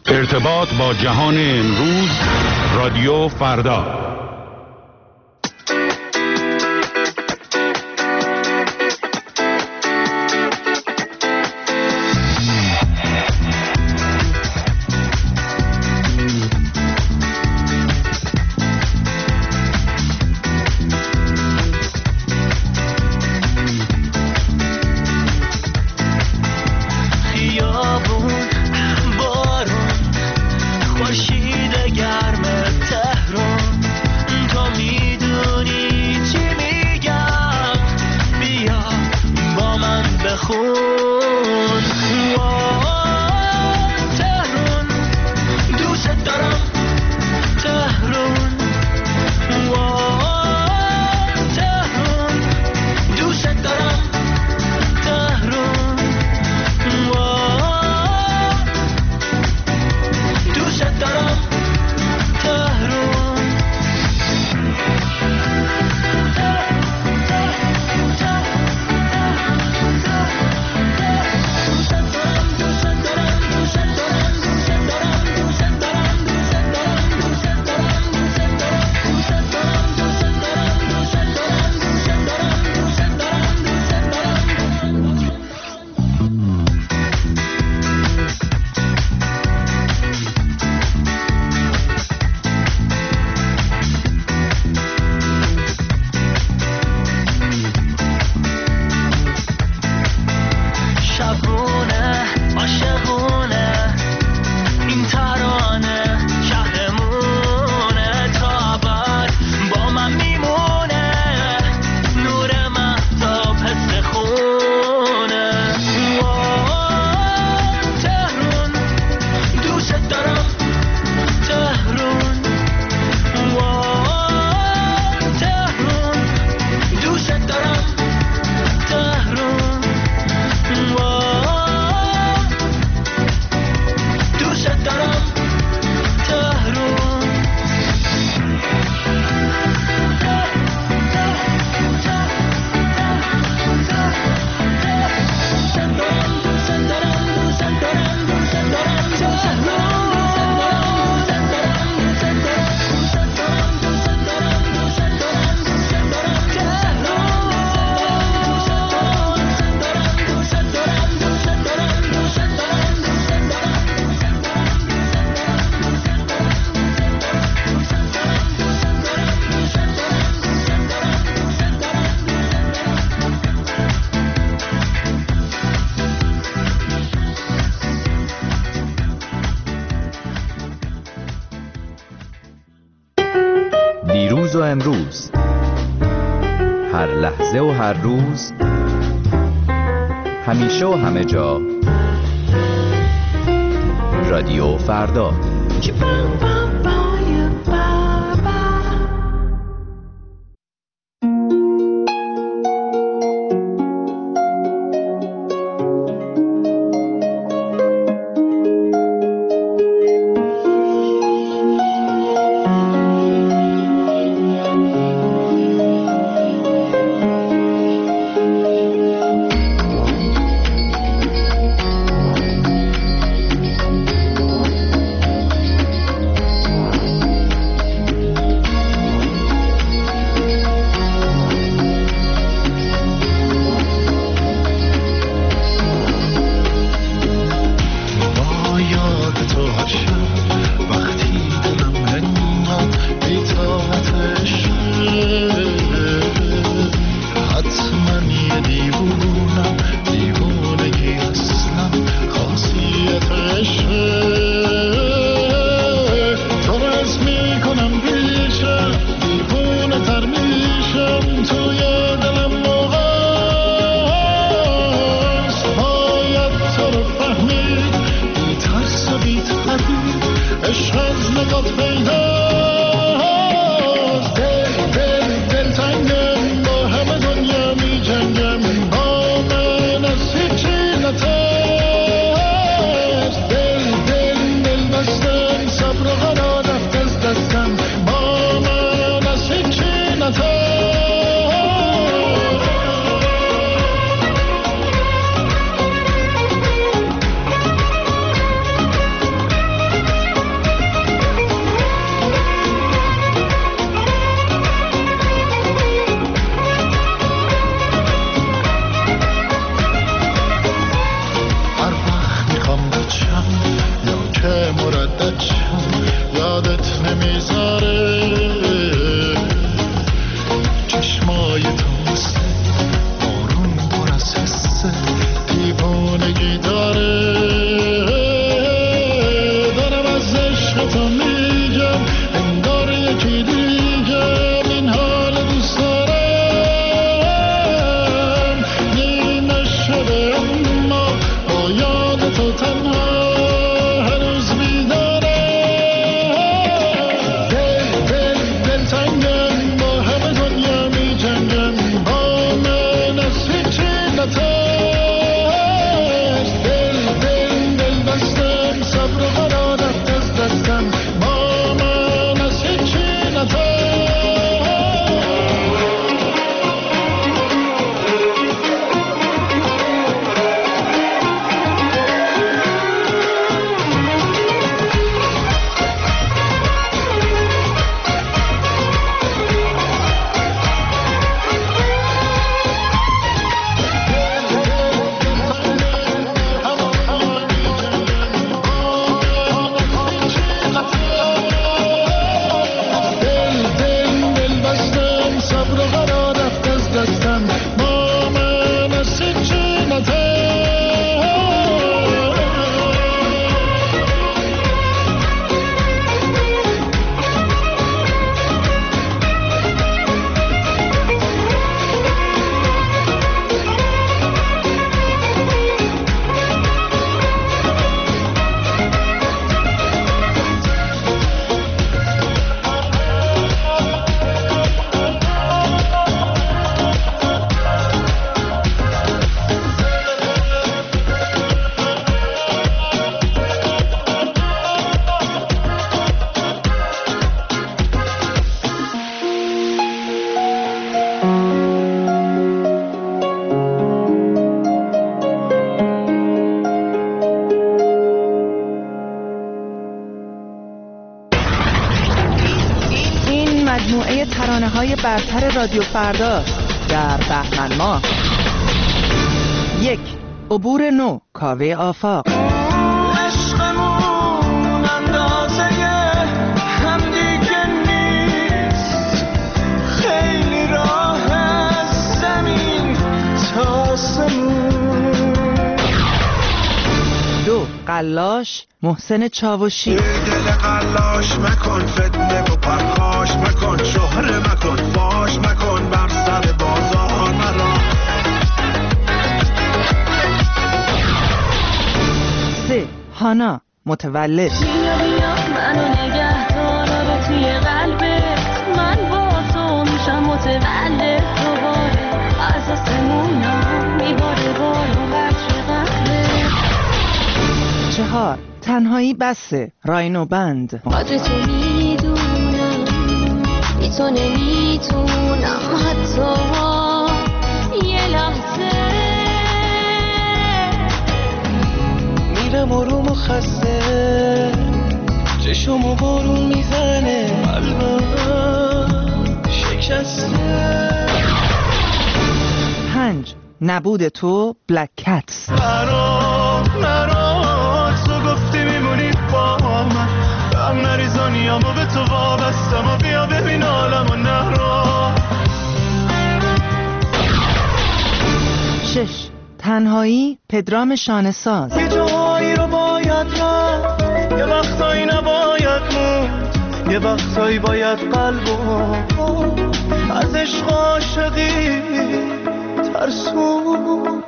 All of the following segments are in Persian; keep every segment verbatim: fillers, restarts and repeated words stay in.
ارتباط با جهان امروز، رادیو فردا. دیروز و امروز، هر لحظه و هر روز، همیشه و همه جا، رادیو فردا. تو میگم انگار یکی دیگم این حال دوست دارم نیمه شده اما با یاد تو تنها هنوز بیدارم دل دل دل تنگم با همه دنیا می جنگم با من از هیچی نترس دل دل دل بستم صبر و قرار رفت از دستم با من از هیچی نترس مجموعه ترانه‌های برتر رادیو فردا در بهمن ماه. یک، عبور نو، کاوه آفاق. عشقمون اندازه هم دیگه نیست، خیلی راه از زمین تا آسمون. دو، قلاش، محسن چاوشی. دل قلاش مکن، فتنه و پرخاش مکن، شهره مکن، فاش مکن، بر سر بازار مرا. سه، هانا، متولد. بیا بیا منو نگه دار رو توی قلبت، من با تو میشم متولد دوباره، از آسمونا میباره بارو قطر قطره. چهار، تنهایی بسه، راینو بند. قدر تو میدونم بی تو نمیتونم حتی یه لحظه. میرم آروم و خسته، چشمو بارون میزنه، قلبم شکسته. پنج، نبود تو، بلک کتس. مرا مرا تو گفتی میمونی با من، هم نریزانیامو به تو وابستم و بیا ببین عالمو نهرا. شش، تنهایی، پدرام شانه‌ساز. یه جایی رو باید رفت، یه وقتایی نباید موند، یه وقتایی باید قلبو از عشق عاشقی ترسون.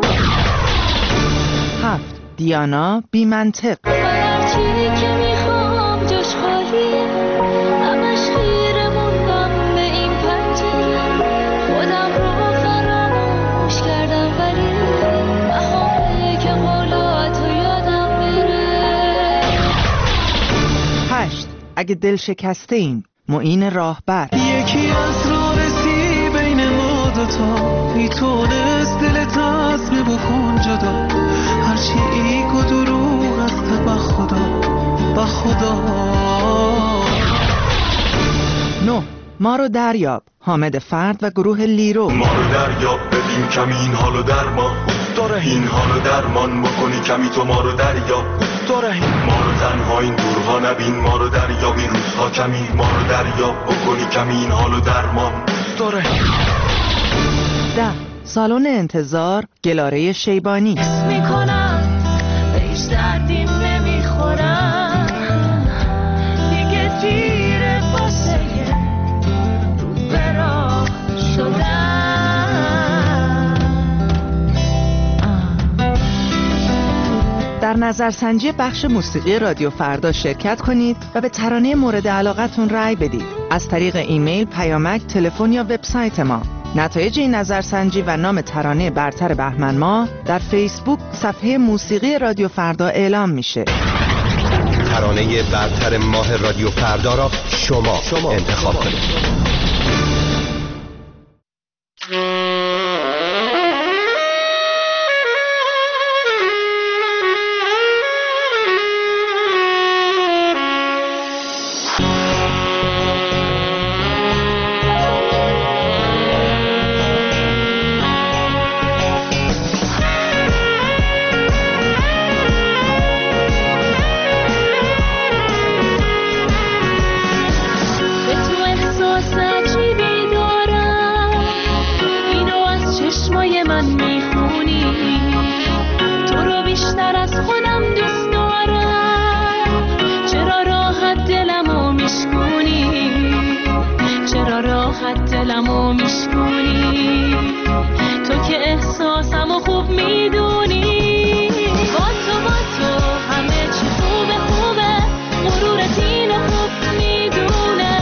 هفت، دیانا، بی منطق. هر چی که میخوام جاش خالیه، همش خیره موندم به این پنجره، خودم رو فراموش کردم ولی بخواه که قولاتو یادم بره. هشت، اگه دل شکسته ایم، معین راهبر. یکی از رابطی بین ما دوتا میتونست دلت از می بکن جدا، هرچی ایگ و دروغ است به خدا به خدا. نه، ما رو دریاب، حامد فرد و گروه لیرو. ما رو دریاب ببین کمی این حالو درمان داره، این حالو درمان بکنی کمی تو ما رو دریاب داره. ما رو تنها این دورها نبین، ما رو دریابی روزها کمی، ما رو دریاب بکنی کمی این حالو درمان داره. ده، سالن انتظار، گلاره شیبانی. میکنم بهش دردیم نمیخورم، نظرسنجی بخش موسیقی رادیو فردا شرکت کنید و به ترانه مورد علاقتون رأی بدید. از طریق ایمیل، پیامک، تلفن یا وبسایت ما. نتایج این نظرسنجی و نام ترانه برتر بهمن ماه در فیسبوک صفحه موسیقی رادیو فردا اعلام میشه. ترانه برتر ماه رادیو فردا را شما, شما انتخاب کنید. دلمو میشکونی تو که احساسمو خوب میدونی. با تو با تو همه چی خوبه خوبه، غرورت اینو خوب میدونه.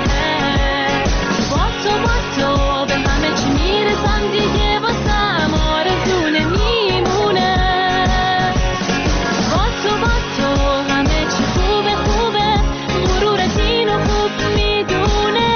با تو با تو به همه چی میرسم دیگه، واسم آرزو نمیمونه. با تو با تو همه چی خوبه خوبه، غرورت اینو خوب میدونه.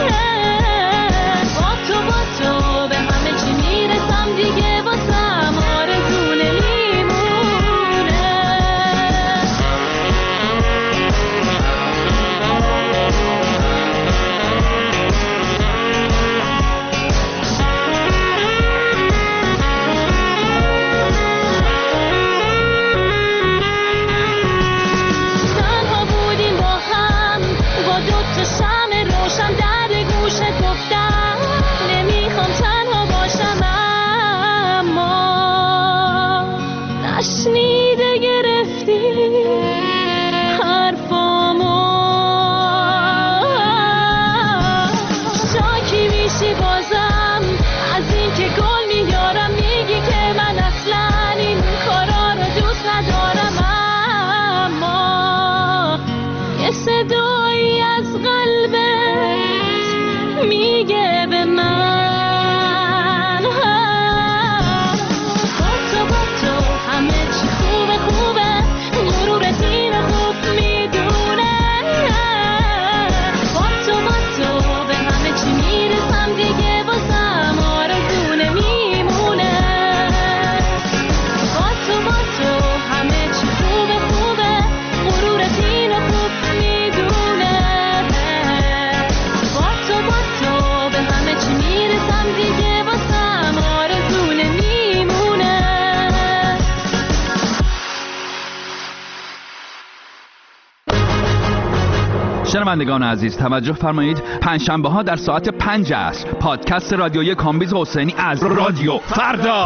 شنوندگان عزیز توجه فرمایید، پنجشنبه ها در ساعت پنج عصر پادکست رادیویی کامبیز حسینی از رادیو فردا.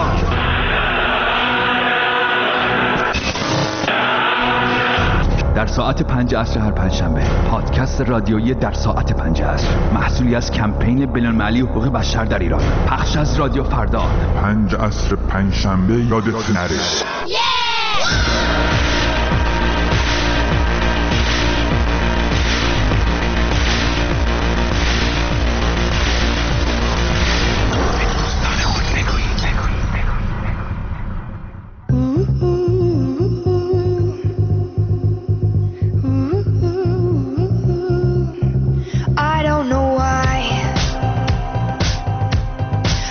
در ساعت پنج عصر هر پنجشنبه پادکست رادیویی در ساعت پنج عصر، محصولی از کمپین بین‌المللی حقوق بشر در ایران، پخش از رادیو فردا. پنج عصر پنجشنبه یادت نره.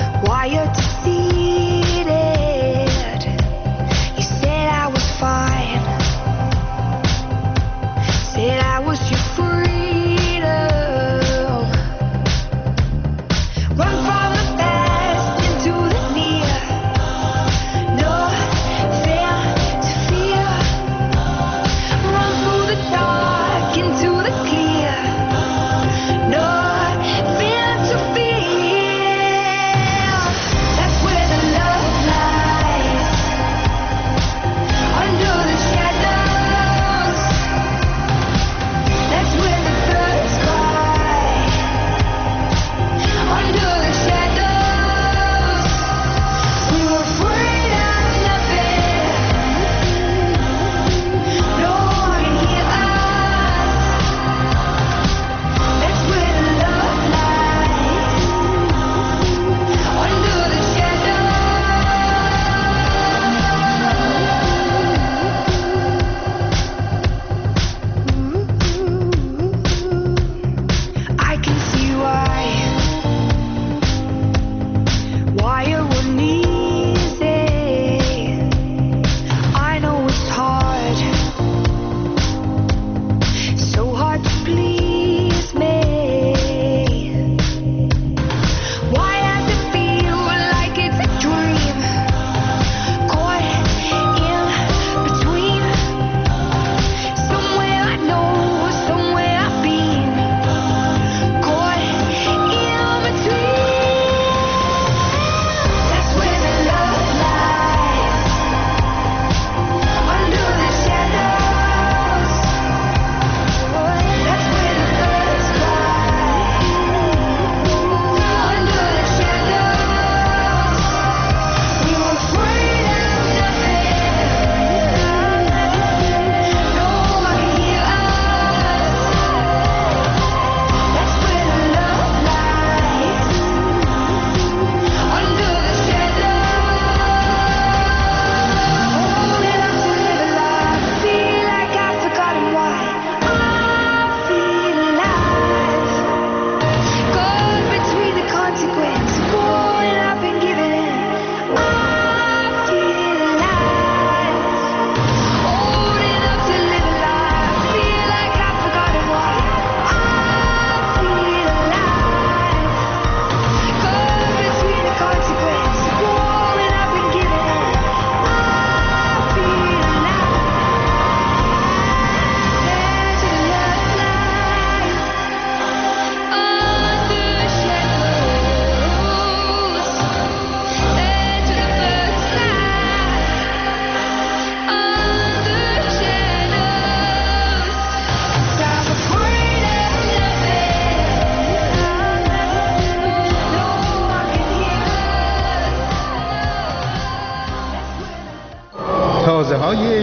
Fire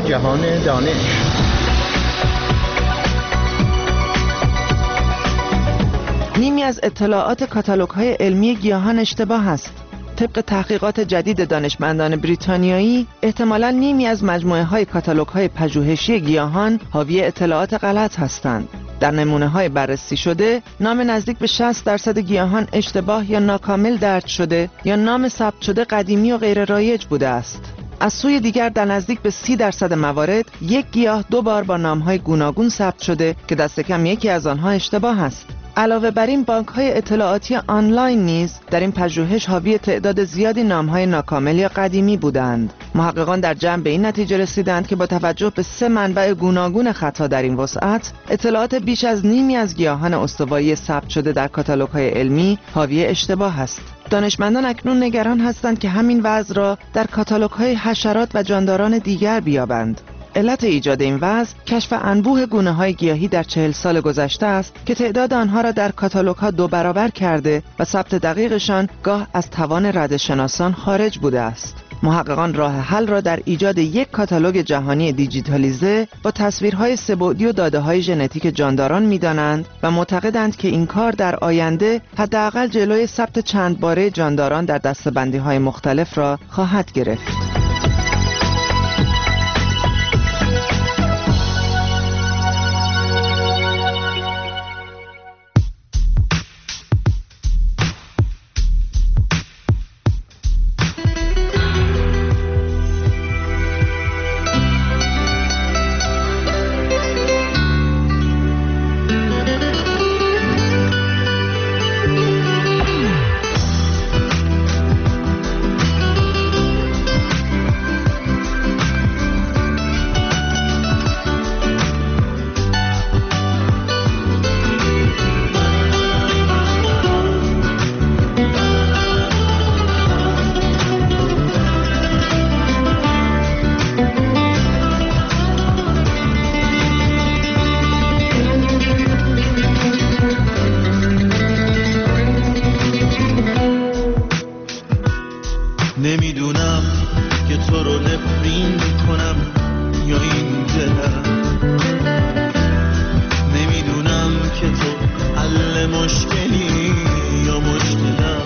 جهان دانش. نیمی از اطلاعات کاتالوگ‌های علمی گیاهان اشتباه است. طبق تحقیقات جدید دانشمندان بریتانیایی، احتمالاً نیمی از مجموعه‌های کاتالوگ‌های پژوهشی گیاهان حاوی اطلاعات غلط هستند. در نمونه‌های بررسی شده، نام نزدیک به شصت درصد گیاهان اشتباه یا ناکامل درج شده یا نام ثبت شده قدیمی و غیر رایج بوده است. از سوی دیگر در نزدیک به سی درصد موارد، یک گیاه دو بار با نام‌های گوناگون ثبت شده که دست کم یکی از آنها اشتباه است. علاوه بر این، بانک‌های اطلاعاتی آنلاین نیز در این پژوهش حاوی تعداد زیادی نام‌های ناکامل یا قدیمی بودند. محققان در جمع به این نتیجه رسیدند که با توجه به سه منبع گوناگون خطا در این وسعت، اطلاعات بیش از نیمی از گیاهان استوایی ثبت شده در کاتالوگ‌های علمی حاوی اشتباه است. دانشمندان اکنون نگران هستند که همین وضع را در کاتالوگ‌های حشرات و جانداران دیگر بیابند. علت ایجاد این وضع کشف انبوه گونه‌های گیاهی در چهل سال گذشته است که تعداد آنها را در کاتالوگ‌ها دو برابر کرده و ثبت دقیقشان گاه از توان ردشناسان خارج بوده است. محققان راه حل را در ایجاد یک کاتالوگ جهانی دیجیتالیزه با تصویرهای سه‌بعدی و داده‌های ژنتیک جانداران می‌دانند و معتقدند که این کار در آینده حداقل جلوی ثبت چند باره جانداران در دسته‌بندی‌های مختلف را خواهد گرفت. نمیدونم که تو رو نفرین کنم یا این دلم، نمیدونم که تو حل مشکلی یا مشکلم.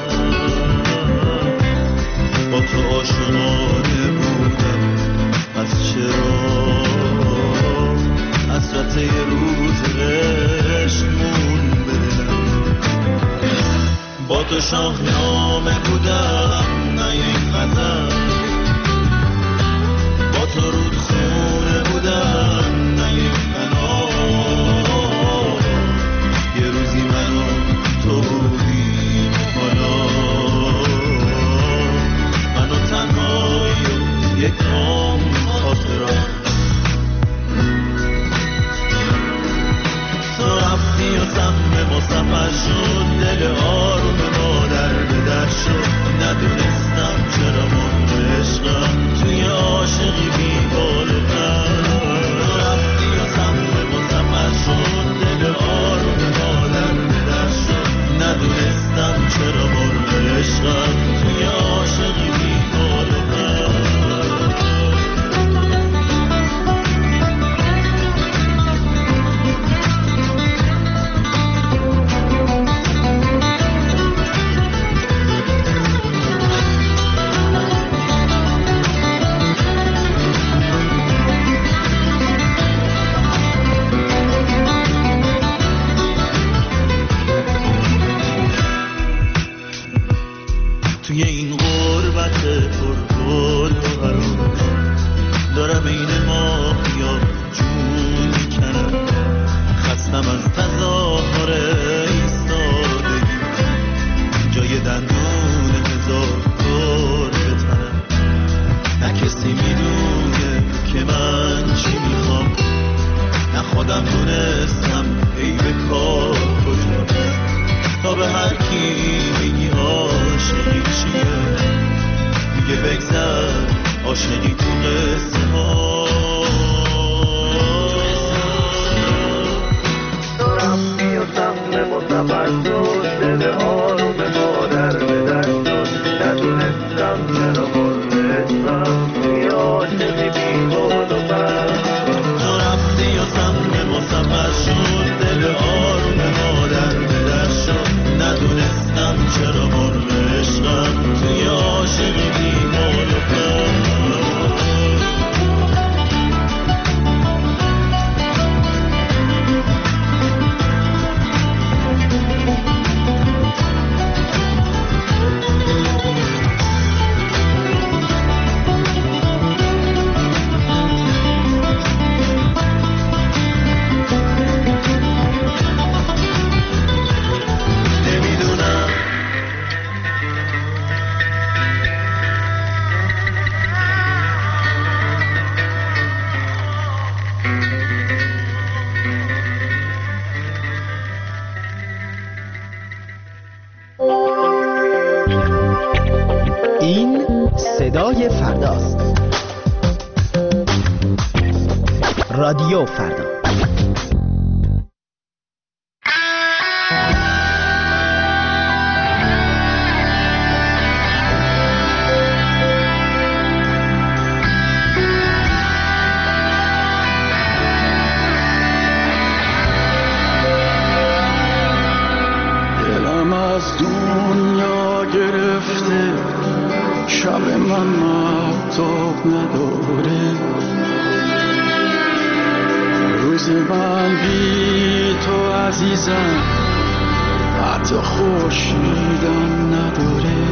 با تو آشنانه بودم، پس چرا حسرت یه روز عشقمون بدلم. با تو شاهنامه بودم نه یک غزل، با تو رودخونه بودم نه یک فنا. یه روزی من و تو بودیم حالا من و تنهایی و یک عام خاطرات. تو رفتی و سهم ما سفر شد، دل آروم ما در به در شد. ندونستم چرا من عشقم توی عاشقی بیبال و پر. تو رفتی و سهم ما سفر شد، دل آروم ما در به در شد. ندونستم چرا من عشقم توی عاشقی بیبال و پر. توی این غربت پرگل و حرام دارم این ماهیا جون میکنم. خستم از تظاهر ایستادگی، جای دندون هزار دور بتنم. نه کسی میدونه که من چی میخوام، نه خودم دونستم ای به کار کجاست. تا به هر کی میگی عاشقی چیه، میگه بگذر عاشقی تو قصه ها. تو رفتی و سهم ما سفر شد، دل آروم ما در به در شد. ندونستم چرا من عشقم توی عاشقی بیبال و پر. رادیو فردا. دلم از دنیا گرفته، شب من مهتاب نداره، روز من بی تو عزیزم حتی خورشیدم نداره.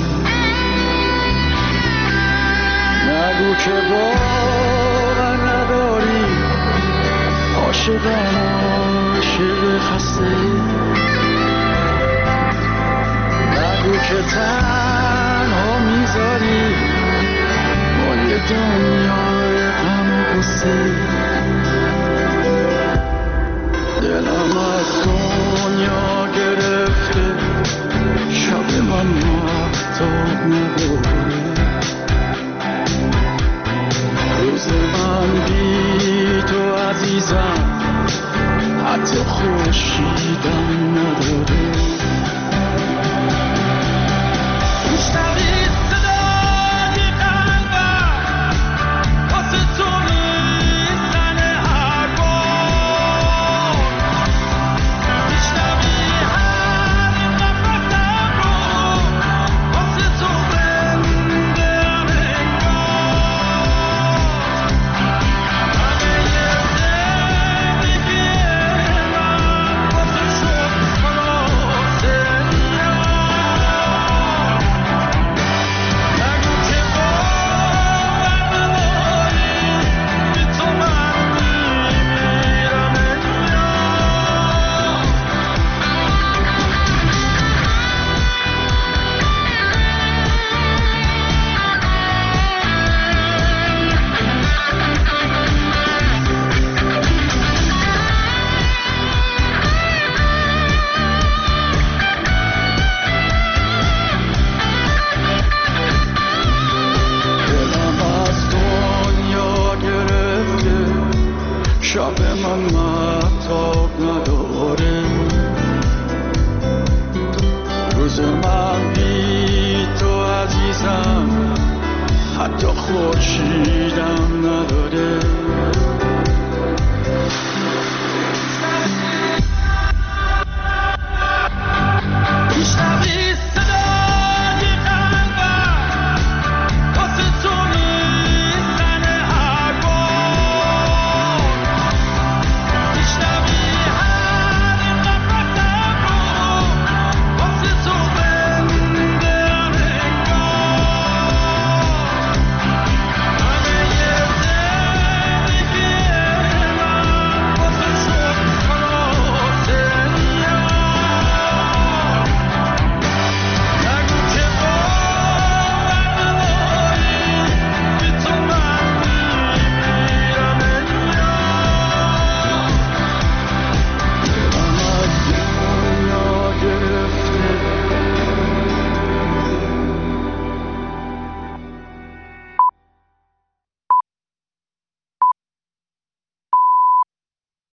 نگو که باور نداری، عاشقم عاشق خسته. نگو که تنها میذاری با یه دنیای غم و غصه. دلم از دنیا گرفته، شب من مهتاب نداره، روز من بی تو عزیزم حتی خورشیدم نداره. شب من مهتاب نداره، روز من بی تو عزیزم حتی خورشیدم نداره.